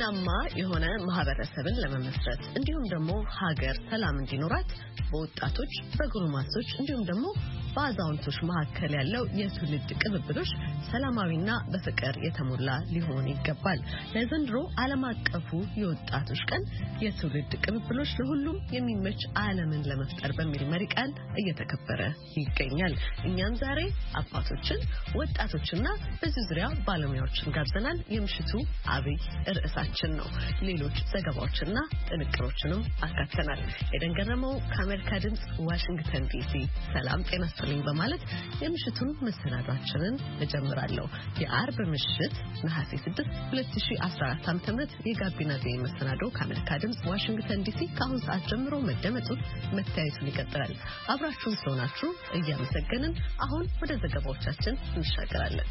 ጤናማ የሆነ ማህበረሰብን ለመመስረት እንዲሁም ደግሞ ሀገር ሰላም እንዲኖራት በወጣቶች በጎልማሶች እንዲሁም ደግሞ በአዛውንቶች መካከል ያለው የትውልድ ቅብብሎሽ ሰላማዊና በፍቅር የተሞላ ሊሆን ይገባል። ለዘንድሮ ዓለም አቀፉ የወጣቶች ቀን የትውልድ ቅብብሎሽ ለሁሉም የሚመች ዓለምን ለመፍጠር በሚል መሪ ቃል እየተከበረ ይገኛል። እኛም ዛሬ አባቶችን፣ ወጣቶችና በዚህ ዙሪያ ባለሙያዎችን ጋብዘናል። የምሽቱ አብይ ርዕሳችን ነው። ሌሎች ዘገባዎችና ጥንቅሮችንም አካተናል። የደንገረመው ከአሜሪካ ድምጽ ዋሽንግተን ዲሲ ሰላም ጤና ይስጥልኝ በማለት የምሽቱን መሰናዷችንን እጀምራለሁ። የአርብ ምሽት ነሐሴ 6 2014 ዓ.ም የጋቢና ዜና መሰናዶ ከአሜሪካ ድምጽ ዋሽንግተን ዲሲ ከአሁን ሰዓት ጀምሮ መደመጡን መታየቱን ይቀጥላል። አብራችሁን ስለሆናችሁ እያመሰገንን አሁን ወደ ዘገባዎቻችን እንሻገራለን።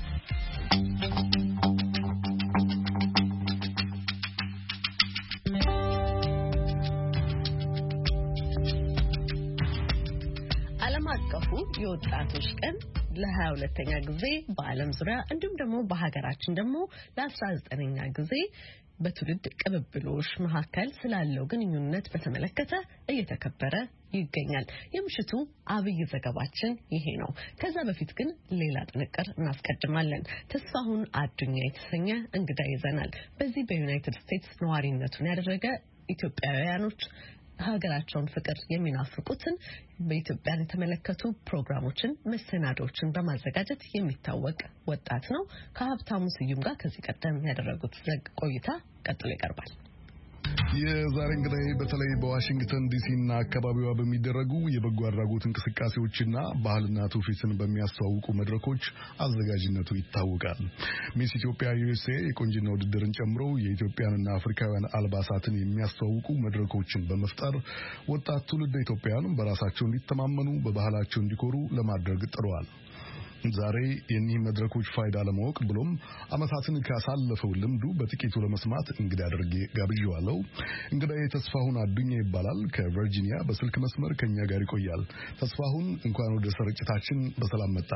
ዓለም አቀፉ የወጣቶች ቀን ለ22ኛ ጊዜ በዓለም ዙሪያ እንዲሁም ደግሞ በሀገራችን ደግሞ ለ19ኛ ጊዜ በትውልድ ቅብብሎሽ መካከል ስላለው ግንኙነት በተመለከተ እየተከበረ ይገኛል። የምሽቱ አብይ ዘገባችን ይሄ ነው። ከዛ በፊት ግን ሌላ ጥንቅር እናስቀድማለን። ተስፋሁን አዱኛ የተሰኘ እንግዳ ይዘናል። በዚህ በዩናይትድ ስቴትስ ነዋሪነቱን ያደረገ ኢትዮጵያውያኖች ሀገራቸውን ፍቅር የሚናፍቁትን በኢትዮጵያን የተመለከቱ ፕሮግራሞችን መሰናዶዎችን በማዘጋጀት የሚታወቅ ወጣት ነው። ከሀብታሙ ስዩም ጋር ከዚህ ቀደም ያደረጉት ቆይታ ቀጥሎ ይቀርባል። የዛሬ እንግዲህ በተለይ በዋሽንግተን ዲሲና አካባቢዋ በሚደረጉ የበጎ አድራጎት እንቅስቃሴዎችና ባህልና ትውፊትን በሚያስተዋውቁ መድረኮች አዘጋጅነቱ ይታወቃል። ሚስ ኢትዮጵያ ዩኤስኤ የቆንጅና ውድድርን ጨምሮ የኢትዮጵያንና አፍሪካውያን አልባሳትን የሚያስተዋውቁ መድረኮችን በመፍጠር ወጣት ትውልደ ኢትዮጵያውያን በራሳቸው እንዲተማመኑ፣ በባህላቸው እንዲኮሩ ለማድረግ ጥረዋል። ዛሬ የኒህ መድረኮች ፋይዳ ለማወቅ ብሎም አመታትን ካሳለፈው ልምዱ በጥቂቱ ለመስማት እንግዳ አድርጌ ጋብዣዋለሁ። እንግዳዬ ተስፋሁን አዱኛ ይባላል። ከቨርጂኒያ በስልክ መስመር ከኛ ጋር ይቆያል። ተስፋሁን እንኳን ወደ ስርጭታችን በሰላም መጣ።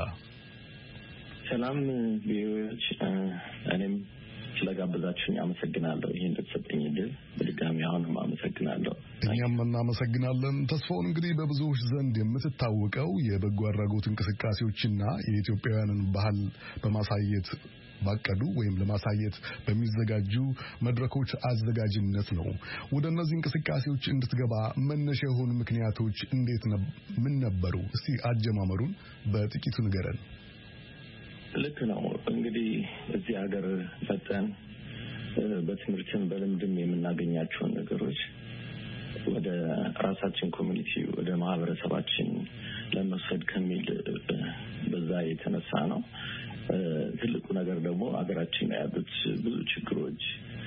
ሰላም ቢዮች እኔም ስለጋበዛችሁኝ አመሰግናለሁ። ይሄን ተሰጠኝ እድል በድጋሚ አሁንም አመሰግናለሁ። እኛም እናመሰግናለን። ተስፋውን እንግዲህ በብዙዎች ዘንድ የምትታወቀው የበጎ አድራጎት እንቅስቃሴዎችና የኢትዮጵያውያንን ባህል በማሳየት ባቀዱ ወይም ለማሳየት በሚዘጋጁ መድረኮች አዘጋጅነት ነው። ወደ እነዚህ እንቅስቃሴዎች እንድትገባ መነሻ የሆኑ ምክንያቶች ምን ነበሩ? እስቲ አጀማመሩን በጥቂቱ ንገረን። ልክ ነው። እንግዲህ እዚህ ሀገር መጠን በትምህርትም በልምድም የምናገኛቸውን ነገሮች ወደ ራሳችን ኮሚኒቲ ወደ ማህበረሰባችን ለመውሰድ ከሚል በዛ የተነሳ ነው። ትልቁ ነገር ደግሞ ሀገራችን ላይ ያሉት ብዙ ችግሮች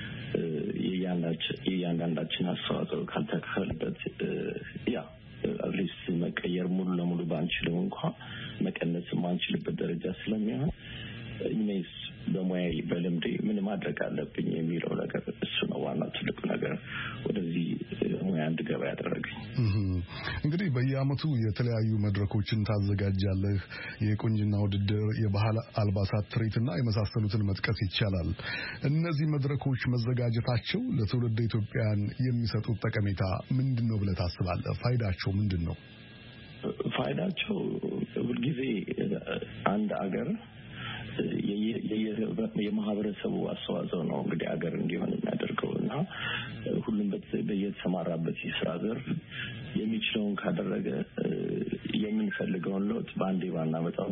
የእያንዳንዳችን አስተዋጽኦ ካልተከፈለበት አትሊስት መቀየር ሙሉ ለሙሉ ባንችልም እንኳን መቀነስ ማንችልበት ደረጃ ስለሚሆን እኔስ በሙያዬ በልምዴ ምን ማድረግ አለብኝ የሚለው ነገር እሱ ነው ዋናው ትልቁ ነገር ወደዚህ ሙያ እንድገባ ያደረገኝ። እንግዲህ በየዓመቱ የተለያዩ መድረኮችን ታዘጋጃለህ። የቆንጅና ውድድር፣ የባህል አልባሳት ትርኢትና የመሳሰሉትን መጥቀስ ይቻላል። እነዚህ መድረኮች መዘጋጀታቸው ለትውልደ ኢትዮጵያን የሚሰጡት ጠቀሜታ ምንድነው ብለህ ታስባለህ? ፋይዳቸው ምንድነው? ፋይዳቸው ሁልጊዜ አንድ አገር የማህበረሰቡ አስተዋጽኦ ነው እንግዲህ ሀገር እንዲሆን የሚያደርገውና ሁሉም በየተሰማራበት የስራ ዘርፍ የሚችለውን ካደረገ የምንፈልገውን ለውጥ በአንዴ ባናመጣው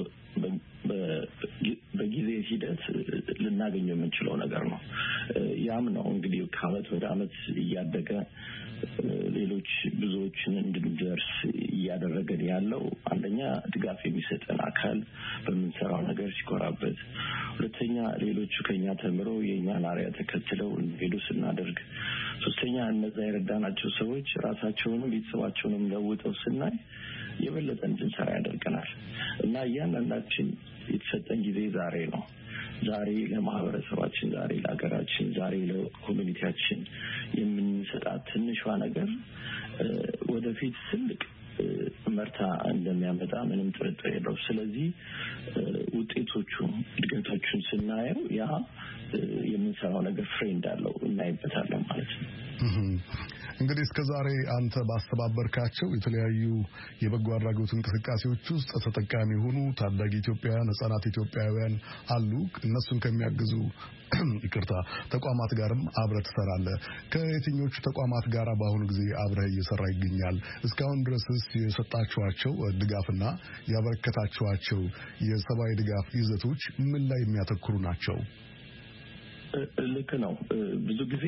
በጊዜ ሂደት ልናገኘው የምንችለው ነገር ነው። ያም ነው እንግዲህ ከአመት ወደ አመት እያደገ ሌሎች ብዙዎችን እንድንደርስ እያደረገን ያለው አንደኛ ድጋፍ የሚሰጠን አካል በምንሰራው ነገር ሲኮራበት፣ ሁለተኛ ሌሎቹ ከኛ ተምረው የኛን አርአያ ተከትለው እንዲሄዱ ስናደርግ፣ ሶስተኛ እነዛ የረዳናቸው ሰዎች ራሳቸውንም ቤተሰባቸውንም ለውጠው ስናይ የበለጠ እንድንሰራ ያደርገናል እና እያንዳንዳችን የተሰጠን ጊዜ ዛሬ ነው። ዛሬ ለማህበረሰባችን፣ ዛሬ ለሀገራችን፣ ዛሬ ለኮሚኒቲያችን የምንሰጣት ትንሿ ነገር ወደፊት ትልቅ መርታ እንደሚያመጣ ምንም ጥርጥር የለውም። ስለዚህ ውጤቶቹ እድገቶቹን ስናየው ያ የምንሰራው ነገር ፍሬ እንዳለው እናይበታለን ማለት ነው። እንግዲህ እስከዛሬ አንተ ባስተባበርካቸው የተለያዩ የበጎ አድራጎት እንቅስቃሴዎች ውስጥ ተጠቃሚ የሆኑ ታዳጊ ኢትዮጵያውያን፣ ህጻናት ኢትዮጵያውያን አሉ። እነሱን ከሚያግዙ ተቋማት ጋርም አብረህ ትሰራለህ። ከየትኞቹ ተቋማት ጋር በአሁኑ ጊዜ አብረህ እየሰራ ይገኛል? እስካሁን ድረስስ የሰጣችኋቸው ድጋፍና ያበረከታችኋቸው የሰብአዊ ድጋፍ ይዘቶች ምን ላይ የሚያተኩሩ ናቸው? ልክ ነው። ብዙ ጊዜ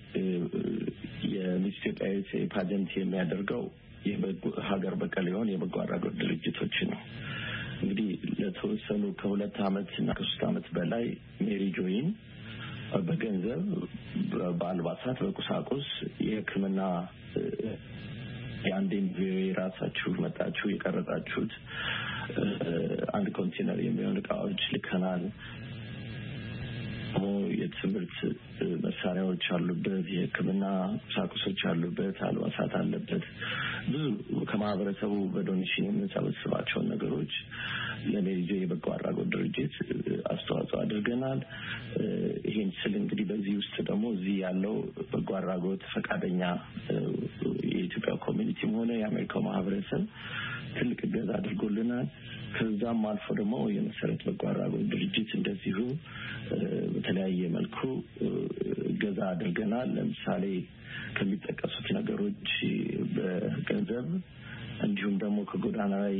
የሚስ ኢትዮጵያዊ ፓጀንት የሚያደርገው ሀገር በቀል የሆነ የበጎ አድራጎት ድርጅቶች ነው። እንግዲህ ለተወሰኑ ከ2 ዓመት እና ከ3 ዓመት በላይ ሜሪ ጆይን በገንዘብ፣ በአልባሳት፣ በቁሳቁስ የሕክምና የአንዴን ራሳችሁ መጣችሁ የቀረጻችሁት 1 ኮንቴነር የሚሆን እቃዎች ልከናል። የትምህርት መሳሪያዎች አሉበት፣ የሕክምና ቁሳቁሶች አሉበት፣ አልባሳት አለበት። ብዙ ከማህበረሰቡ በዶኔሽን የምንሰበስባቸውን ነገሮች ለሜሪጆ የበጎ አድራጎት ድርጅት አስተዋጽኦ አድርገናል። ይሄን ስል እንግዲህ በዚህ ውስጥ ደግሞ እዚህ ያለው በጎ አድራጎት ፈቃደኛ የኢትዮጵያ ኮሚኒቲም ሆነ የአሜሪካው ማህበረሰብ ትልቅ እገዛ አድርጎልናል። ከዛም አልፎ ደግሞ የመሰረት በጎ አድራጎት ድርጅት እንደዚሁ በተለያየ መልኩ እገዛ አድርገናል። ለምሳሌ ከሚጠቀሱት ነገሮች በገንዘብ እንዲሁም ደግሞ ከጎዳና ላይ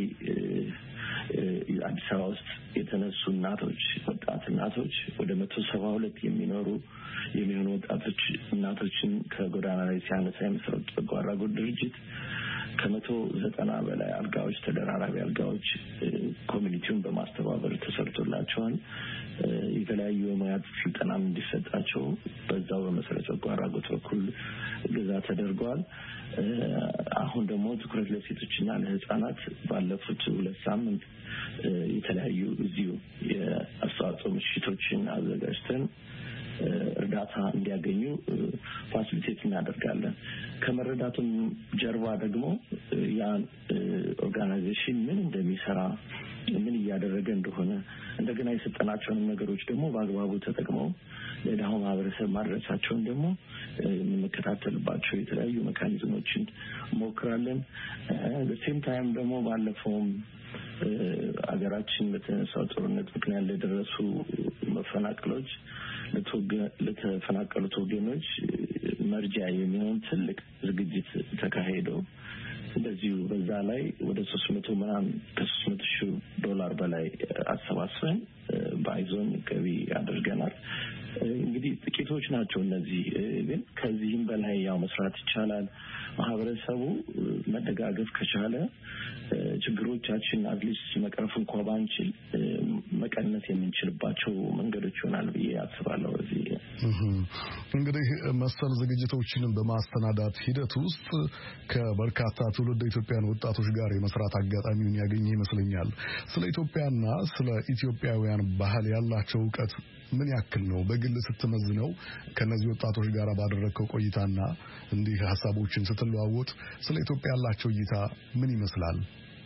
አዲስ አበባ ውስጥ የተነሱ እናቶች፣ ወጣት እናቶች ወደ 172 የሚሆኑ ወጣቶች እናቶችን ከጎዳና ላይ ሲያነሳ የመሰረት በጎ አድራጎት ድርጅት ከ190 በላይ አልጋዎች፣ ተደራራቢ አልጋዎች ኮሚኒቲውን በማስተባበር ተሰርቶላቸዋል። የተለያዩ የሙያ ስልጠናም እንዲሰጣቸው በዛው በመሰረት በጎ አድራጎት በኩል እገዛ ተደርጓል። አሁን ደግሞ ትኩረት ለሴቶችና ለህፃናት ባለፉት 2 ሳምንት የተለያዩ እዚሁ የአስተዋጽኦ ምሽቶችን አዘጋጅተን እርዳታ እንዲያገኙ ፋሲሊቴት እናደርጋለን። ከመረዳቱም ጀርባ ደግሞ ያን ኦርጋናይዜሽን ምን እንደሚሰራ፣ ምን እያደረገ እንደሆነ እንደገና የሰጠናቸውን ነገሮች ደግሞ በአግባቡ ተጠቅመው ለድሃው ማህበረሰብ ማድረሳቸውን ደግሞ የምንከታተልባቸው የተለያዩ ሜካኒዝሞችን ሞክራለን። በሴም ታይም ደግሞ ባለፈውም አገራችን በተነሳው ጦርነት ምክንያት ለደረሱ መፈናቀሎች ለተፈናቀሉት ወገኖች መርጃ የሚሆን ትልቅ ዝግጅት ተካሄዶ እንደዚሁ በዛ ላይ ወደ 300,000 ዶላር በላይ አሰባስበን በአይዞን ገቢ አድርገናል። እንግዲህ ጥቂቶች ናቸው እነዚህ፣ ግን ከዚህም በላይ ያው መስራት ይቻላል። ማህበረሰቡ መደጋገፍ ከቻለ ችግሮቻችን አትሊስት መቅረፍ እንኳን ባንችል መቀነስ የምንችልባቸው መንገዶች ይሆናል ብዬ አስባለሁ። እዚህ እንግዲህ መሰል ዝግጅቶችን በማስተናዳት ሂደት ውስጥ ከበርካታ ትውልደ ኢትዮጵያን ወጣቶች ጋር የመስራት አጋጣሚውን ያገኘ ይመስለኛል። ስለ ኢትዮጵያና ስለ ኢትዮጵያውያን ባህል ያላቸው እውቀት ምን ያክል ነው? በግል ስትመዝነው ከነዚህ ወጣቶች ጋር ባደረግከው ቆይታና እንዲህ ሀሳቦችን ስትለዋወጥ ስለ ኢትዮጵያ ያላቸው እይታ ምን ይመስላል?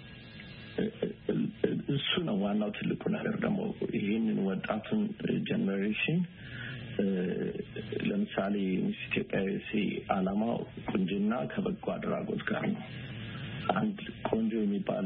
እሱ ነው ዋናው ትልቁ ነገር። ደግሞ ይህንን ወጣቱን ጀነሬሽን ለምሳሌ ሚስ ኢትዮጵያዊ ዓላማው ቁንጅና ከበጎ አድራጎት ጋር ነው። አንድ ቆንጆ የሚባል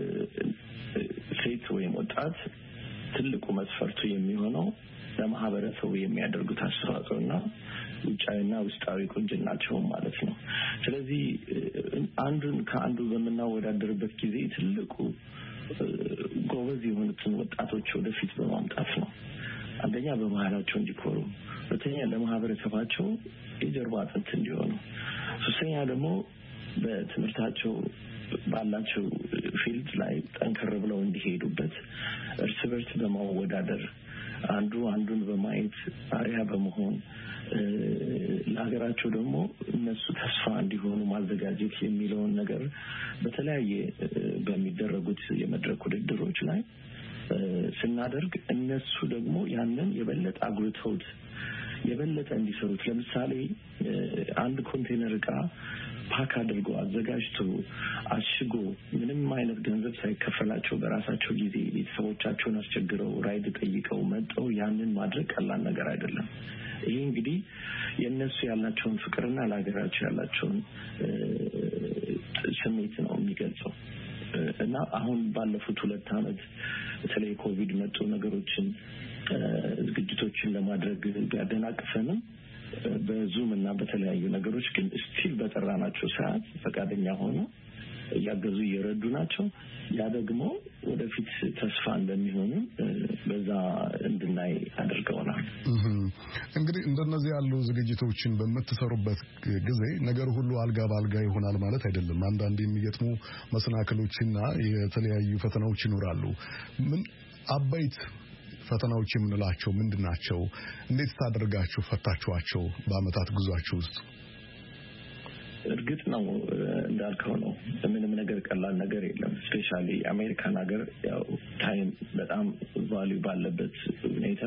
ሴት ወይም ወጣት ትልቁ መስፈርቱ የሚሆነው ለማህበረሰቡ የሚያደርጉት አስተዋጽኦና ውጫዊና ውስጣዊ ቁንጅናቸው ማለት ነው። ስለዚህ አንዱን ከአንዱ በምናወዳደርበት ጊዜ ትልቁ ጎበዝ የሆኑትን ወጣቶች ወደፊት በማምጣት ነው። አንደኛ በባህላቸው እንዲኮሩ፣ ሁለተኛ ለማህበረሰባቸው የጀርባ አጥንት እንዲሆኑ፣ ሶስተኛ ደግሞ በትምህርታቸው ባላቸው ፊልድ ላይ ጠንከር ብለው እንዲሄዱበት እርስ በርስ በማወዳደር አንዱ አንዱን በማየት አሪያ በመሆን ለሀገራቸው ደግሞ እነሱ ተስፋ እንዲሆኑ ማዘጋጀት የሚለውን ነገር በተለያየ በሚደረጉት የመድረክ ውድድሮች ላይ ስናደርግ እነሱ ደግሞ ያንን የበለጠ አጉልተውት የበለጠ እንዲሰሩት። ለምሳሌ አንድ ኮንቴነር ዕቃ ፓክ አድርጎ አዘጋጅቶ አሽጎ ምንም አይነት ገንዘብ ሳይከፈላቸው በራሳቸው ጊዜ ቤተሰቦቻቸውን አስቸግረው ራይድ ጠይቀው መጥተው ያንን ማድረግ ቀላል ነገር አይደለም። ይሄ እንግዲህ የነሱ ያላቸውን ፍቅርና ለሀገራቸው ያላቸውን ስሜት ነው የሚገልጸው። እና አሁን ባለፉት 2 አመት በተለይ ኮቪድ መጥቶ ነገሮችን ዝግጅቶችን ለማድረግ ቢያደናቅፈንም በዙም እና በተለያዩ ነገሮች ግን ስቲል በጠራናቸው ሰዓት ፈቃደኛ ሆነው ያገዙ እየረዱ ናቸው። ያ ደግሞ ወደፊት ተስፋ እንደሚሆኑ በዛ እንድናይ አድርገውናል። እንግዲህ እንደነዚህ ያሉ ዝግጅቶችን በመተሰሩበት ጊዜ ነገር ሁሉ አልጋ ባልጋ ይሆናል ማለት አይደለም። አንዳንድ የሚገጥሙ መሰናክሎችና የተለያዩ ፈተናዎች ይኖራሉ። ምን አባይት ፈተናዎች የምንላቸው ምንድናቸው? እንዴት ታደርጋችሁ ፈታችኋቸው በአመታት ጉዟችሁ ውስጥ? እርግጥ ነው እንዳልከው ነው። ምንም ነገር ቀላል ነገር የለም። ስፔሻሊ አሜሪካን ሀገር ያው ታይም በጣም ቫልዩ ባለበት ሁኔታ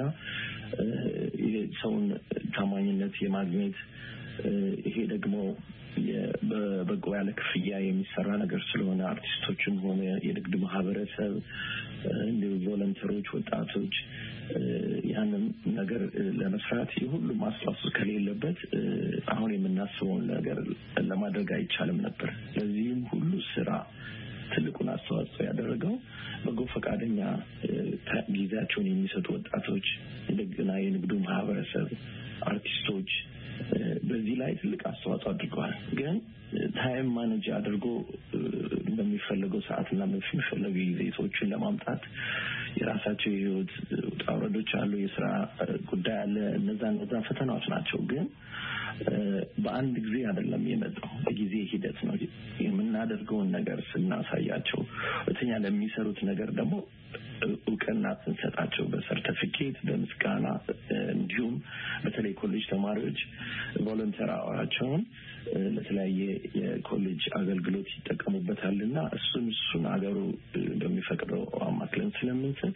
የሰውን ታማኝነት የማግኘት ይሄ ደግሞ በበጎ ያለ ክፍያ የሚሰራ ነገር ስለሆነ አርቲስቶችም ሆነ የንግድ ማህበረሰብ እንዲሁ ቮለንተሮች ወጣቶች ያንን ነገር ለመስራት የሁሉም አስተዋጽኦ ከሌለበት አሁን የምናስበውን ነገር ለማድረግ አይቻልም ነበር። ለዚህም ሁሉ ስራ ትልቁን አስተዋጽኦ ያደረገው በጎ ፈቃደኛ ጊዜያቸውን የሚሰጡ ወጣቶች እንደገና የንግዱ ማህበረሰብ አርቲስቶች በዚህ ላይ ትልቅ አስተዋጽኦ አድርገዋል። ግን ታይም ማኔጅ አድርጎ በሚፈልገው ሰዓትና በሚፈልገው ጊዜ ሰዎችን ለማምጣት የራሳቸው የህይወት ውጣ ውረዶች አሉ፣ የስራ ጉዳይ አለ። እነዛ ፈተናዎች ናቸው። ግን በአንድ ጊዜ አይደለም የመጣው፣ በጊዜ ሂደት ነው። የምናደርገውን ነገር ስናሳያቸው እተኛ ለሚሰሩት ነገር ደግሞ እውቅና ስንሰጣቸው በሰርቲፊኬት በምስጋና እንዲሁም በተለይ ኮሌጅ ተማሪዎች ቮለንተር አወራቸውን ለተለያየ የኮሌጅ አገልግሎት ይጠቀሙበታልና እሱን አገሩ እንደሚፈቅደው አማክለን ስለምንሰጥ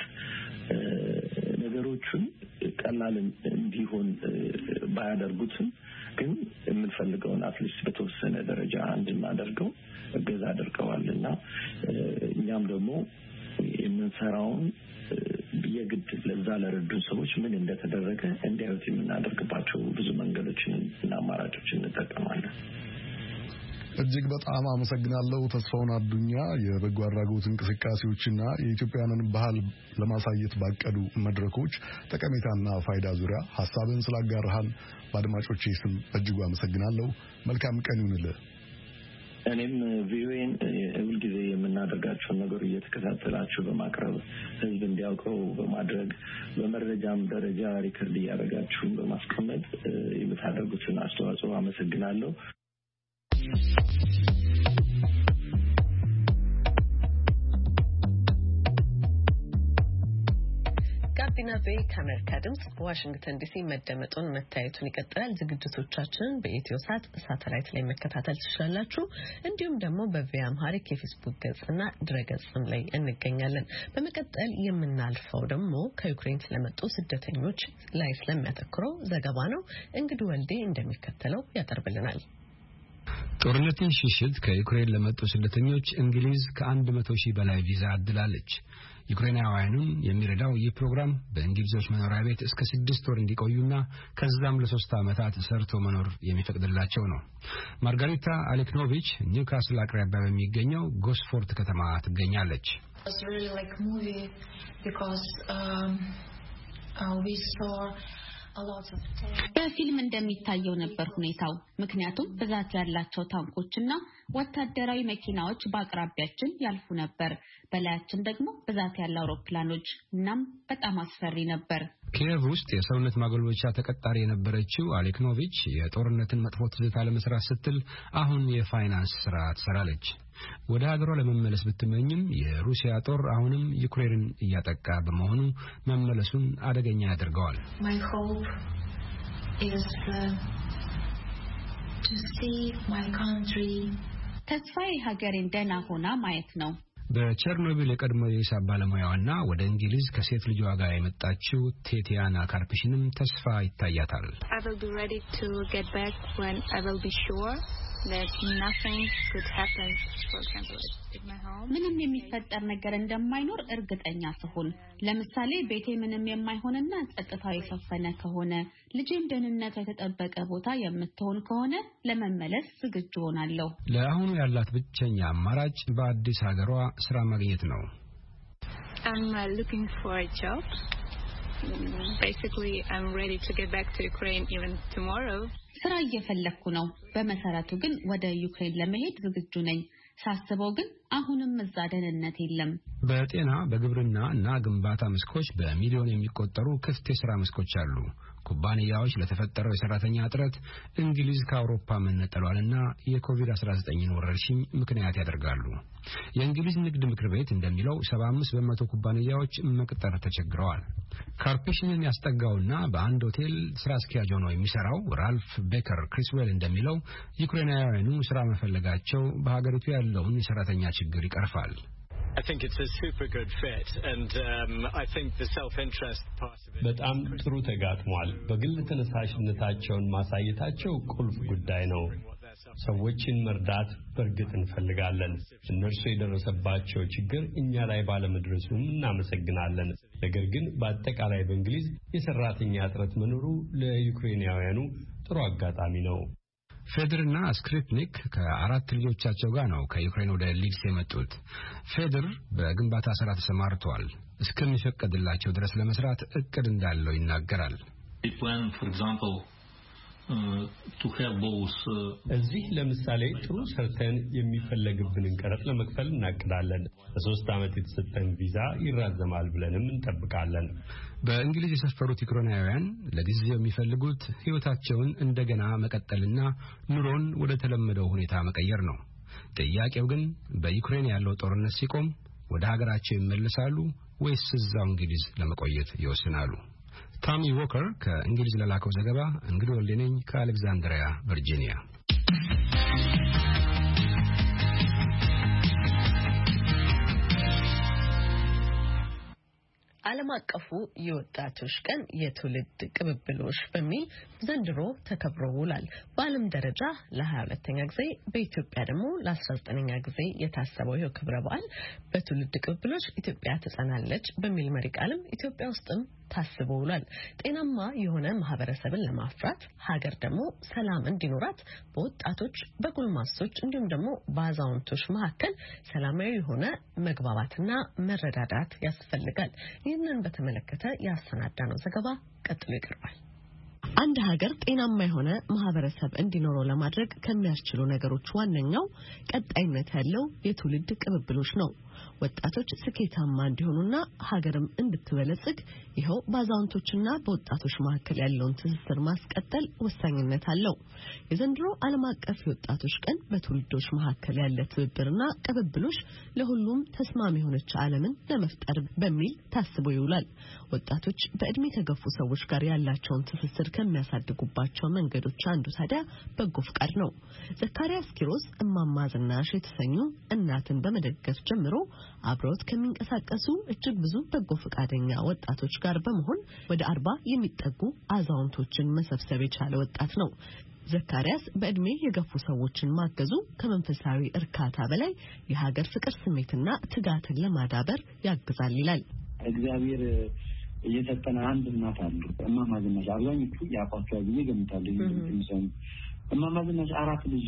ነገሮቹን ቀላል እንዲሆን ባያደርጉትም ግን የምንፈልገውን አትሊስት በተወሰነ ደረጃ እንድናደርገው እገዛ አድርገዋልና እኛም ደግሞ የምንሰራውን የግድ ለዛ ለረዱን ሰዎች ምን እንደተደረገ እንዲያዩት የምናደርግባቸው ብዙ መንገዶችን እና አማራጮችን እንጠቀማለን። እጅግ በጣም አመሰግናለሁ። ተስፋውን አዱኛ የበጎ አድራጎት እንቅስቃሴዎችና የኢትዮጵያንን ባህል ለማሳየት ባቀዱ መድረኮች ጠቀሜታና ፋይዳ ዙሪያ ሐሳብን ስላጋራሃን በአድማጮቼ ስም እጅግ አመሰግናለሁ። መልካም ቀን ይሁንልህ። እኔም ቪኦኤን ሁልጊዜ የምናደርጋቸውን ነገር እየተከታተላችሁ በማቅረብ ህዝብ እንዲያውቀው በማድረግ በመረጃም ደረጃ ሪከርድ እያደረጋችሁ በማስቀመጥ የምታደርጉትን አስተዋጽኦ አመሰግናለሁ። ጋቢና ቤ ከአሜሪካ ድምጽ ዋሽንግተን ዲሲ መደመጡን መታየቱን ይቀጥላል። ዝግጅቶቻችንን በኢትዮ ሳተላይት ላይ መከታተል ትችላላችሁ። እንዲሁም ደግሞ በቪኦኤ አምሃሪክ የፌስቡክ ገጽና ድረገጽም ላይ እንገኛለን። በመቀጠል የምናልፈው ደግሞ ከዩክሬን ስለመጡ ስደተኞች ላይ ስለሚያተኩረው ዘገባ ነው። እንግዲህ ወልዴ እንደሚከተለው ያቀርብልናል። ጦርነትን ሽሽት ከዩክሬን ለመጡ ስደተኞች እንግሊዝ ከ100,000 በላይ ቪዛ አድላለች። ዩክሬናውያኑን የሚረዳው ይህ ፕሮግራም በእንግሊዞች መኖሪያ ቤት እስከ 6 ወር እንዲቆዩና ከዛም ለ3 ዓመታት ሰርቶ መኖር የሚፈቅድላቸው ነው። ማርጋሪታ አሌክኖቪች ኒውካስል አቅራቢያ በሚገኘው ጎስፎርት ከተማ ትገኛለች። በፊልም እንደሚታየው ነበር ሁኔታው። ምክንያቱም ብዛት ያላቸው ታንኮችና ወታደራዊ መኪናዎች በአቅራቢያችን ያልፉ ነበር። በላያችን ደግሞ ብዛት ያለው አውሮፕላኖች። እናም በጣም አስፈሪ ነበር። ኪየቭ ውስጥ የሰውነት ማጎልበቻ ተቀጣሪ የነበረችው አሌክኖቪች የጦርነትን መጥፎ ትዝታ ለመስራት ስትል አሁን የፋይናንስ ስራ ትሰራለች። ወደ ሀገሯ ለመመለስ ብትመኝም የሩሲያ ጦር አሁንም ዩክሬንን እያጠቃ በመሆኑ መመለሱን አደገኛ ያደርገዋል። My hope is to see my country. ተስፋዬ ሀገሬን ደህና ሆና ማየት ነው። በቸርኖቢል የቀድሞ የሂሳብ ባለሙያዋና ወደ እንግሊዝ ከሴት ልጇ ጋር የመጣችው ቴቲያና ካርፒሽንም ተስፋ ይታያታል። I will be ready to get back when I will be sure that nothing could happen, for example, at my home. ምንም የሚፈጠር ነገር እንደማይኖር እርግጠኛ ስሆን ለምሳሌ ቤቴ ምንም የማይሆንና ጸጥታው የሰፈነ ከሆነ ልጄም ደህንነቱ የተጠበቀ ቦታ የምትሆን ከሆነ ለመመለስ ዝግጁ ሆናለሁ። ለአሁኑ ያላት ብቸኛ አማራጭ በአዲስ ሀገሯ ስራ ማግኘት ነው። I'm looking for a job. Basically, I'm ready to get back to Ukraine even tomorrow. ስራ እየፈለኩ ነው። በመሰረቱ ግን ወደ ዩክሬን ለመሄድ ዝግጁ ነኝ። ሳስበው ግን አሁንም እዛ ደህንነት የለም። በጤና በግብርና እና ግንባታ መስኮች በሚሊዮን የሚቆጠሩ ክፍት የሥራ መስኮች አሉ። ኩባንያዎች ለተፈጠረው የሰራተኛ እጥረት እንግሊዝ ከአውሮፓ መነጠሏልና የኮቪድ-19 ወረርሽኝ ምክንያት ያደርጋሉ። የእንግሊዝ ንግድ ምክር ቤት እንደሚለው 75% ኩባንያዎች መቅጠር ተቸግረዋል። ካርፔሽንን ያስጠጋውና በአንድ ሆቴል ስራ አስኪያጅ ሆኖ የሚሰራው ራልፍ ቤከር ክሪስዌል እንደሚለው ዩክሬናውያኑ ስራ መፈለጋቸው በሀገሪቱ ያለውን የሰራተኛ ችግር ይቀርፋል። I think it's a super good fit and I think the self-interest part of it በጣም ጥሩ ተጋጥሟል። በግል ተነሳሽነታቸውን ማሳየታቸው ቁልፍ ጉዳይ ነው። ሰዎችን መርዳት በእርግጥ እንፈልጋለን። እነርሱ የደረሰባቸው ችግር እኛ ላይ ባለመድረሱም እናመሰግናለን። ነገር ግን በአጠቃላይ በእንግሊዝ የሰራተኛ እጥረት መኖሩ ለዩክሬናውያኑ ጥሩ አጋጣሚ ነው። ፌድርና ስክሪፕኒክ ከአራት ልጆቻቸው ጋር ነው ከዩክሬን ወደ ሊድስ የመጡት። ፌድር በግንባታ ስራ ተሰማርቷል። እስከሚፈቀድላቸው ድረስ ለመስራት እቅድ እንዳለው ይናገራል። እዚህ ለምሳሌ ጥሩ ሰርተን የሚፈለግብንን ቀረጥ ለመክፈል እናቅዳለን። ለ3 ዓመት የተሰጠን ቪዛ ይራዘማል ብለንም እንጠብቃለን። በእንግሊዝ የሰፈሩት ዩክሬናውያን ለጊዜው የሚፈልጉት ህይወታቸውን እንደገና መቀጠልና ኑሮን ወደ ተለመደው ሁኔታ መቀየር ነው። ጥያቄው ግን በዩክሬን ያለው ጦርነት ሲቆም ወደ ሀገራቸው ይመለሳሉ ወይስ እዛው እንግሊዝ ለመቆየት ይወስናሉ? ታሚ ዎከር ከእንግሊዝ ለላከው ዘገባ እንግዲህ ወልዴ ነኝ ከአሌክዛንድሪያ ቨርጂኒያ። ዓለም አቀፉ የወጣቶች ቀን የትውልድ ቅብብሎሽ በሚል ዘንድሮ ተከብሮ ውሏል። በዓለም ደረጃ ለ22ኛ ጊዜ በኢትዮጵያ ደግሞ ለ19ኛ ጊዜ የታሰበው ይኸው ክብረ በዓል በትውልድ ቅብብሎሽ ኢትዮጵያ ትጸናለች በሚል መሪ ቃልም ኢትዮጵያ ውስጥም ታስቦ ውሏል። ጤናማ የሆነ ማህበረሰብን ለማፍራት ሀገር ደግሞ ሰላም እንዲኖራት በወጣቶች በጎልማሶች እንዲሁም ደግሞ በአዛውንቶች መካከል ሰላማዊ የሆነ መግባባትና መረዳዳት ያስፈልጋል። ይህንን በተመለከተ ያሰናዳነው ዘገባ ቀጥሎ ይቀርባል። አንድ ሀገር ጤናማ የሆነ ማህበረሰብ እንዲኖረው ለማድረግ ከሚያስችሉ ነገሮች ዋነኛው ቀጣይነት ያለው የትውልድ ቅብብሎሽ ነው። ወጣቶች ስኬታማ እንዲሆኑና ሀገርም እንድትበለጽግ ይኸው በአዛውንቶችና በወጣቶች መካከል ያለውን ትስስር ማስቀጠል ወሳኝነት አለው። የዘንድሮ ዓለም አቀፍ የወጣቶች ቀን በትውልዶች መካከል ያለ ትብብርና ቅብብሎሽ ለሁሉም ተስማሚ የሆነች ዓለምን ለመፍጠር በሚል ታስቦ ይውላል። ወጣቶች በእድሜ ከገፉ ሰዎች ጋር ያላቸውን ትስስር ከሚያሳድጉባቸው መንገዶች አንዱ ታዲያ በጎ ፍቃድ ነው። ዘካሪያስ ኪሮስ እማማ ዝናሽ የተሰኙ እናትን በመደገፍ ጀምሮ አብረውት ከሚንቀሳቀሱ እጅግ ብዙ በጎ ፈቃደኛ ወጣቶች ጋር በመሆን ወደ 40 የሚጠጉ አዛውንቶችን መሰብሰብ የቻለ ወጣት ነው። ዘካሪያስ በእድሜ የገፉ ሰዎችን ማገዙ ከመንፈሳዊ እርካታ በላይ የሀገር ፍቅር ስሜትና ትጋትን ለማዳበር ያግዛል ይላል። እግዚአብሔር እየሰጠን አንድ እናት አሉ እማማ ዝናሽ። አብዛኞቹ ያቋቸው ጊዜ ገምታሉ እንደምትሰሙ እማማ ዝናሽ 4 ልጅ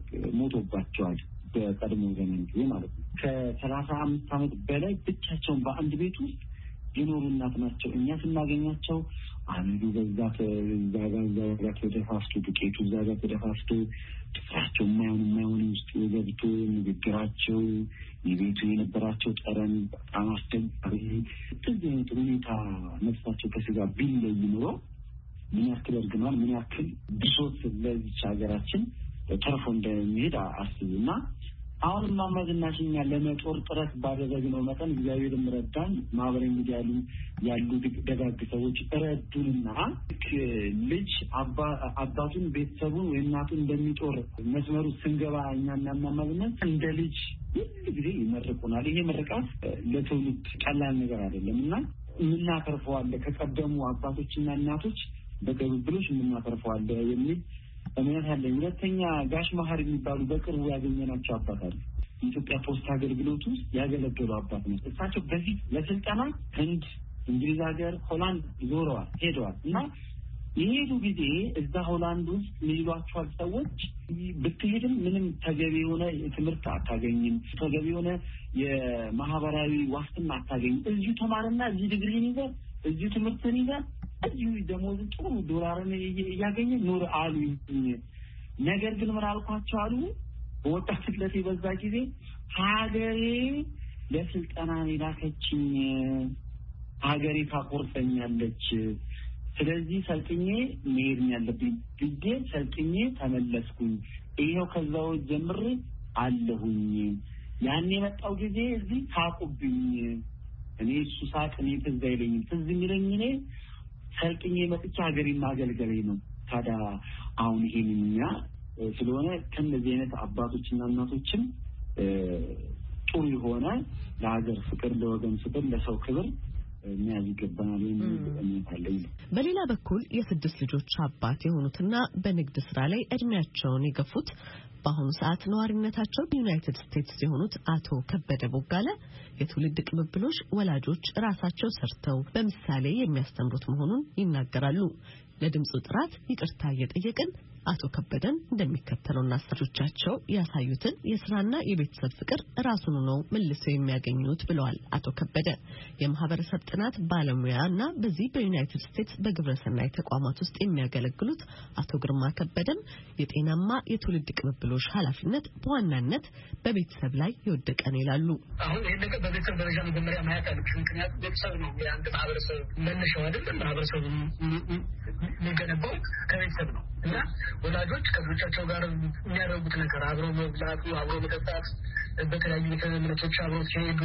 ሞቶባቸዋል በቀድሞ ዘመን ጊዜ ማለት ነው። ከ35 ዓመት በላይ ብቻቸውን በአንድ ቤት ውስጥ የኖሩ እናት ናቸው። እኛ ስናገኛቸው አንዱ በዛት ዛጋ ተደፋፍቶ ዱቄቱ ዛጋ ተደፋፍቶ ጥፍራቸው የማይሆን ውስጥ ገብቶ ንግግራቸው የቤቱ የነበራቸው ጠረን በጣም አስቸጋሪ እንደዚህ አይነት ሁኔታ ነፍሳቸው ከስጋ ቢለይ ኖሮ ምን ያክል እርግማን ምን ያክል ብሶት ለዚች ሀገራችን ተርፎ እንደሚሄድ አስቡና አሁን እማማ ዝናሽኛ ለመጦር ጥረት ባደረግነው መጠን እግዚአብሔር ረዳን። ማህበራዊ ሚዲያ ያሉ ደጋግ ሰዎች ረዱንና ልጅ አባቱን ቤተሰቡን ወይ እናቱን እንደሚጦር መስመሩ ስንገባ እኛና እማማ ዝናሽ እንደ ልጅ ሁሉ ጊዜ ይመርቁናል። ይሄ ምርቃት ለትውልድ ቀላል ነገር አይደለምና የምናተርፈው አለ ከቀደሙ አባቶችና እናቶች በቅብብሎሽ የምናተርፈው አለ የሚል እምነት አለኝ። ሁለተኛ ጋሽ መሐሪ የሚባሉ በቅርቡ ያገኘናቸው አባት አሉ። የኢትዮጵያ ፖስታ አገልግሎት ውስጥ ያገለገሉ አባት ነው። እሳቸው በፊት ለስልጠና ህንድ፣ እንግሊዝ ሀገር፣ ሆላንድ ዞረዋል ሄደዋል እና የሄዱ ጊዜ እዛ ሆላንድ ውስጥ የሚሏቸዋል ሰዎች ብትሄድም ምንም ተገቢ የሆነ ትምህርት አታገኝም፣ ተገቢ የሆነ የማህበራዊ ዋስትና አታገኝም። እዚሁ ተማርና እዚህ ዲግሪን ይዘህ እዚሁ ትምህርትን ይዘህ እዚሁ ደሞዝ ጥሩ ዶላርን እያገኘ ኑር አሉ። ነገር ግን ምን አልኳቸው አሉ በወጣትነቴ በዛ ጊዜ ሀገሬ ለስልጠና ላከችኝ፣ ሀገሬ ታቆርጠኛለች፣ ስለዚህ ሰልጥኜ መሄድ ያለብኝ ብዬ ሰልጥኜ ተመለስኩኝ። ይሄው ከዛው ጀምሬ አለሁኝ። ያኔ የመጣው ጊዜ እዚህ ታቁብኝ። እኔ እሱ ሳቅ እኔ ትዝ አይለኝም። ትዝ የሚለኝ እኔ ሰልጥኜ መጥቼ ሀገሬን ማገልገሌ ነው። ታዲያ አሁን ይሄንኛ ስለሆነ ከነዚህ አይነት አባቶችና እናቶችም ጥሩ የሆነ ለሀገር ፍቅር፣ ለወገን ፍቅር፣ ለሰው ክብር የሚያዝ ይገባናል የሚታለኝ። በሌላ በኩል የስድስት ልጆች አባት የሆኑትና በንግድ ስራ ላይ እድሜያቸውን የገፉት በአሁኑ ሰዓት ነዋሪነታቸው በዩናይትድ ስቴትስ የሆኑት አቶ ከበደ ቦጋለ የትውልድ ቅብብሎች ወላጆች ራሳቸው ሰርተው በምሳሌ የሚያስተምሩት መሆኑን ይናገራሉ። ለድምፁ ጥራት ይቅርታ እየጠየቅን አቶ ከበደን እንደሚከተለው እናስቶቻቸው ያሳዩትን የስራና የቤተሰብ ፍቅር ራሱን ነው መልሰው የሚያገኙት ብለዋል። አቶ ከበደ የማህበረሰብ ጥናት ባለሙያና በዚህ በዩናይትድ ስቴትስ በግብረሰናይ ተቋማት ውስጥ የሚያገለግሉት አቶ ግርማ ከበደም የጤናማ የትውልድ ቅብብሎች ኃላፊነት በዋናነት በቤተሰብ ላይ የወደቀ ነው ይላሉ። አሁን ይሄ ነገር በቤተሰብ ደረጃ መጀመሪያ ማየት አለብን። ምክንያቱም ቤተሰብ ነው የአንድ ማህበረሰብ መነሻው አይደለም። ማህበረሰቡ የሚገነባው ከቤተሰብ ነው እና ወላጆች ከልጆቻቸው ጋር የሚያደርጉት ነገር አብረው መብላቱ፣ አብረው መጠጣት፣ በተለያዩ እምነቶች አብረው ሲሄዱ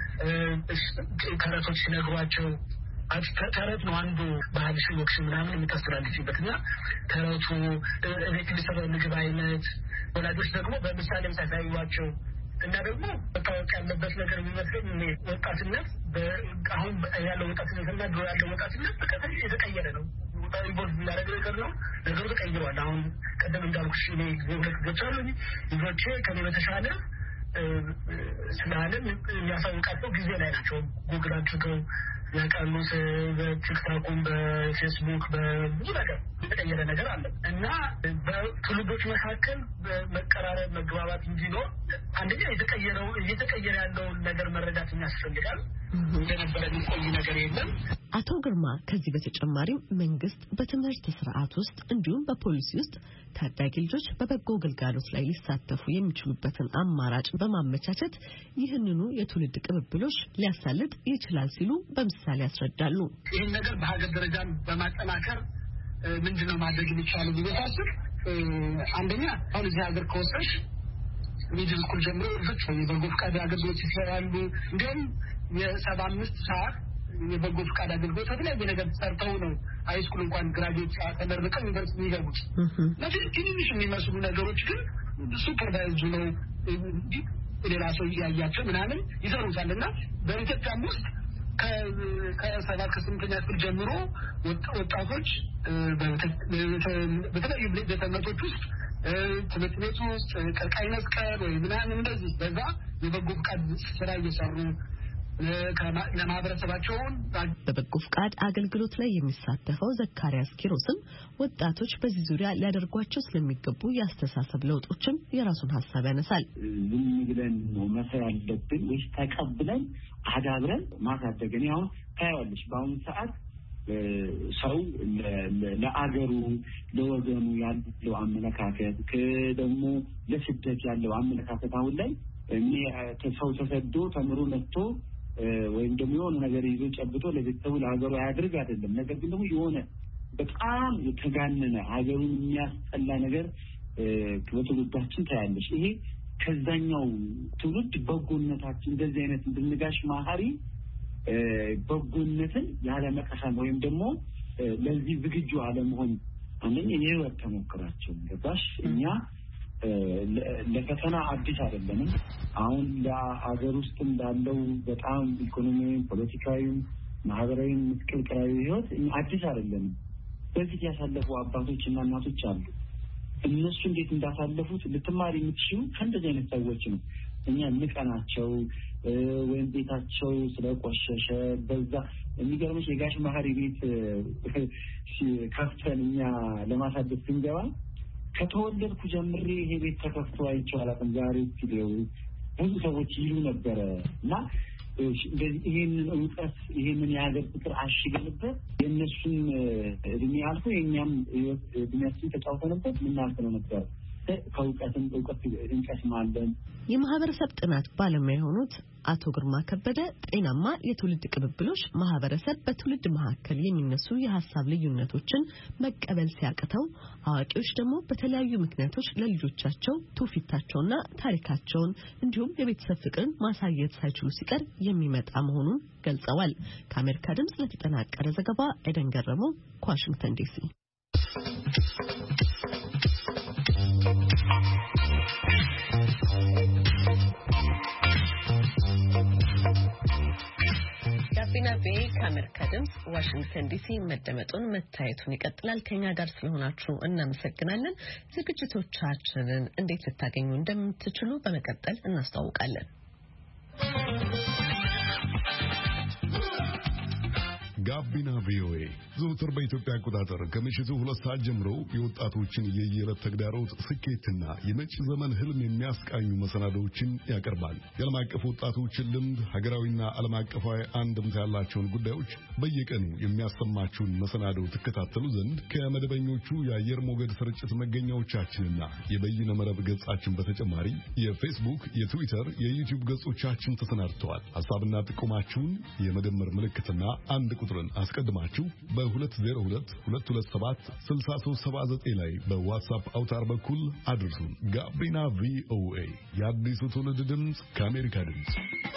ተረቶች ሲነግሯቸው ተረት ነው አንዱ ባህል ሽወክሽ ምናምን የምታስተላልፊበት እና ተረቱ ቤት የሚሰራው ምግብ አይነት ወላጆች ደግሞ በምሳሌም ሳይሳዩዋቸው እና ደግሞ መታወቅ ያለበት ነገር የሚመስለኝ ወጣትነት አሁን ያለው ወጣትነትና ድሮ ያለው ወጣትነት በቀጥታ የተቀየረ ነው። ኢንቮልቭ የሚያደርግ ነገር ነው። ነገሩ ተቀይሯል። አሁን ቀደም እንዳልኩሽ እኔ ሁለት ልጆች አሉኝ። ልጆቼ ከኔ በተሻለ ስለ ዓለም የሚያሳውቃቸው ጊዜ ላይ ናቸው። ጉግል አድርገው ያውቃሉ። በቲክቶኩም፣ በፌስቡክ፣ በብዙ ነገር የተቀየረ ነገር አለ እና በትውልዶች መካከል መቀራረብ፣ መግባባት እንዲኖር አንደኛ እየተቀየረ ያለውን ነገር መረዳት ያስፈልጋል። እንደነበረ የሚቆይ ነገር የለም። አቶ ግርማ ከዚህ በተጨማሪም መንግስት በትምህርት ስርዓት ውስጥ እንዲሁም በፖሊሲ ውስጥ ታዳጊ ልጆች በበጎ ግልጋሎት ላይ ሊሳተፉ የሚችሉበትን አማራጭ በማመቻቸት ይህንኑ የትውልድ ቅብብሎች ሊያሳልጥ ይችላል ሲሉ በምሳሌ ያስረዳሉ። ይህን ነገር በሀገር ደረጃ በማጠናከር ምንድነው ማድረግ የሚቻለው ብዬ ሳስብ አንደኛ አሁን እዚህ ሀገር ከወሰሽ ሚድል ስኩል ጀምሮ ልጆች የበጎ ፈቃድ አገልግሎት ይሰራሉ። እንዲሁም የ75 ሰዓት የበጎ ፈቃድ አገልግሎት በተለያየ ነገር ሰርተው ነው ሃይስኩል እንኳን ግራጁዌት ተመርቀው ዩኒቨርሲቲ የሚገቡት። ትንሽ የሚመስሉ ነገሮች ግን ሱፐርቫይዝ ነው ሌላ ሰው እያያቸው ምናምን ይሰሩታል እና በኢትዮጵያም ውስጥ ከ7 ከ8ኛ ክፍል ጀምሮ ወጣቶች በተለያዩ ቤተ እምነቶች ውስጥ ትምህርት ቤት ውስጥ ቀይ መስቀል ወይ ምናምን እንደዚህ በዛ የበጎ ፈቃድ ስራ እየሰሩ ለማህበረሰባቸውን በበጎ ፈቃድ አገልግሎት ላይ የሚሳተፈው ዘካሪያስ ኪሮስም ወጣቶች በዚህ ዙሪያ ሊያደርጓቸው ስለሚገቡ የአስተሳሰብ ለውጦችም የራሱን ሀሳብ ያነሳል። ዝም ብለን ነው መስራት ያለብን ወይስ ተቀብለን አዳብረን ማሳደግ? እኔ አሁን ታያለሽ በአሁኑ ሰዓት ሰው ለአገሩ ለወገኑ ያለው አመለካከት ደግሞ ለስደት ያለው አመለካከት አሁን ላይ እኔ ሰው ተሰዶ ተምሮ መጥቶ ወይም ደግሞ የሆነ ነገር ይዞ ጨብጦ ለቤተሰቡ ለሀገሩ አያድርግ አይደለም። ነገር ግን ደግሞ የሆነ በጣም የተጋነነ ሀገሩን የሚያስጠላ ነገር በትውልዳችን ታያለሽ። ይሄ ከዛኛው ትውልድ በጎነታችን እንደዚህ አይነት እንድንጋሽ ማህሪ በጎነትን ያለ መቀሰም ወይም ደግሞ ለዚህ ዝግጁ አለመሆን አንደኛ የህይወት ተሞክራቸው ገባሽ። እኛ ለፈተና አዲስ አይደለንም። አሁን ለአገር ውስጥ እንዳለው በጣም ኢኮኖሚያዊ፣ ፖለቲካዊ፣ ማህበራዊ ምስቅልቅላዊ ህይወት አዲስ አይደለንም። በፊት ያሳለፉ አባቶችና እናቶች አሉ። እነሱ እንዴት እንዳሳለፉት ልትማሪ የምትችሉ ከእንደዚህ አይነት ሰዎች ነው። እኛ ንቀናቸው ወይም ቤታቸው ስለቆሸሸ በዛ የሚገርምሽ የጋሽ መሐሪ ቤት ከፍተን እኛ ለማሳደግ ስንገባ ከተወለድኩ ጀምሬ ይሄ ቤት ተከፍቶ አይቼው አላውቅም ዛሬ ሲለው ብዙ ሰዎች ይሉ ነበረ እና ይሄንን እውቀት ይሄንን የሀገር ፍቅር አሽገንበት የእነሱን እድሜ አልፎ የእኛም እድሜያችን ተጫውተንበት ምናልፈው ነበር። ከእውቀትም እውቀት እንቀስማለን። የማህበረሰብ ጥናት ባለሙያ የሆኑት አቶ ግርማ ከበደ ጤናማ የትውልድ ቅብብሎች ማህበረሰብ በትውልድ መካከል የሚነሱ የሀሳብ ልዩነቶችን መቀበል ሲያቅተው፣ አዋቂዎች ደግሞ በተለያዩ ምክንያቶች ለልጆቻቸው ትውፊታቸውና ታሪካቸውን እንዲሁም የቤተሰብ ፍቅርን ማሳየት ሳይችሉ ሲቀር የሚመጣ መሆኑን ገልጸዋል። ከአሜሪካ ድምጽ ለተጠናቀረ ዘገባ ኤደን ገረመው ከዋሽንግተን ዲሲ። ጋቢና ቤ ከአሜሪካ ድምጽ ዋሽንግተን ዲሲ መደመጡን መታየቱን ይቀጥላል። ከኛ ጋር ስለሆናችሁ እናመሰግናለን። ዝግጅቶቻችንን እንዴት ልታገኙ እንደምትችሉ በመቀጠል እናስተዋውቃለን። ጋቢና ቪኦኤ ዘወትር በኢትዮጵያ አቆጣጠር ከምሽቱ 2 ሰዓት ጀምሮ የወጣቶችን የየዕለት ተግዳሮት ስኬትና የመጪ ዘመን ህልም የሚያስቃኙ መሰናዶዎችን ያቀርባል። የዓለም አቀፍ ወጣቶችን ልምድ፣ ሀገራዊና ዓለም አቀፋዊ አንድምታ ያላቸውን ጉዳዮች በየቀኑ የሚያሰማችሁን መሰናዶ ትከታተሉ ዘንድ ከመደበኞቹ የአየር ሞገድ ስርጭት መገኛዎቻችንና የበይነ መረብ ገጻችን በተጨማሪ የፌስቡክ፣ የትዊተር፣ የዩቲዩብ ገጾቻችን ተሰናድተዋል። ሐሳብና ጥቆማችሁን የመደመር ምልክትና አንድ ቁጥርን አስቀድማችሁ በ2022276379 ላይ በዋትስአፕ አውታር በኩል አድርሱን። ጋቢና ቪኦኤ የአዲሱ ትውልድ ድምፅ ከአሜሪካ ድምፅ።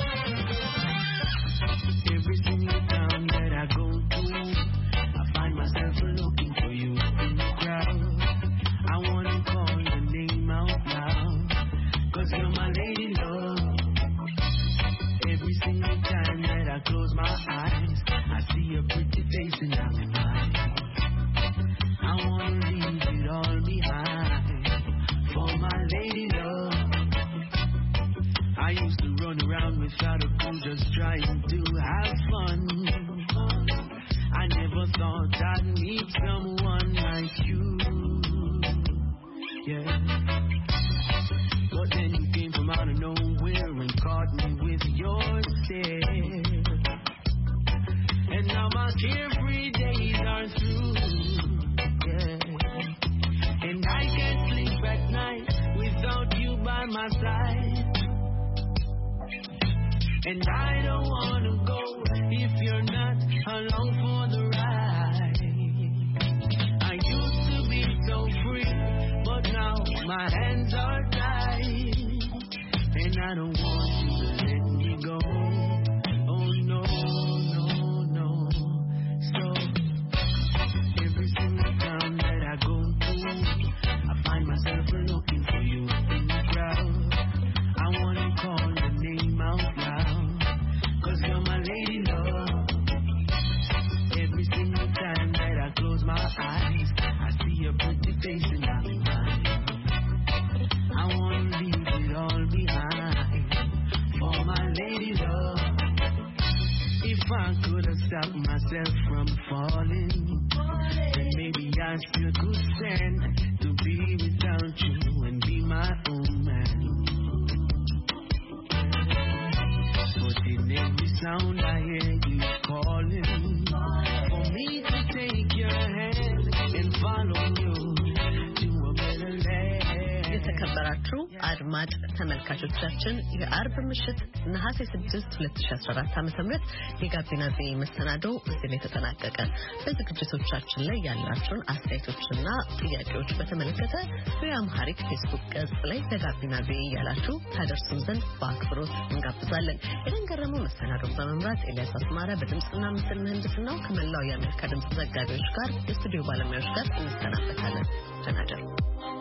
Close my eyes, I see your pretty face and I'm in mine. I wanna leave it all behind for my lady love. I used to run around without a clue, just trying to have fun. I never thought I'd meet someone like you, yeah. But then you came from out of nowhere and caught me with your stare. And now my carefree days are through, yeah. And I can't sleep at night without you by my side. And I don't wanna go if you're not along for the ride. I used to be so free, but now my hands are tied. And I don't want you to let me go. Oh no. Looking for you in the crowd. I wanna call your name out loud, 'cause you're my lady love. Every single time that I close my eyes, I see your pretty face and I'm in mine. I wanna leave it all behind for my lady love. If I could have stopped myself from falling, then maybe I still could stand to be without you and be my own man. But in every sound I hear you calling for me to take your hand and follow you to a better land. የተከበራችሁ አድማጭ ተመልካቾቻችን የአርብ ምሽት ነሐሴ 6 2014 ዓ.ም የጋቢና ቪ መሰናዶ እዚህ ላይ ተጠናቀቀ። በዝግጅቶቻችን ላይ ያላችሁን አስተያየቶችና ጥያቄዎች በተመለከተ በአምሃሪክ ፌስቡክ ገጽ ላይ በጋቢና ቪ ያላችሁ ታደርሱን ዘንድ በአክብሮት እንጋብዛለን። ኤደን ገረመው መሰናዶውን በመምራት ኤልያስ አስማረ በድምጽና ምስል ምህንድስናው ከመላው የአሜሪካ ድምጽ ዘጋቢዎች ጋር የስቱዲዮ ባለሙያዎች ጋር እንሰናበታለን። ተናደሩ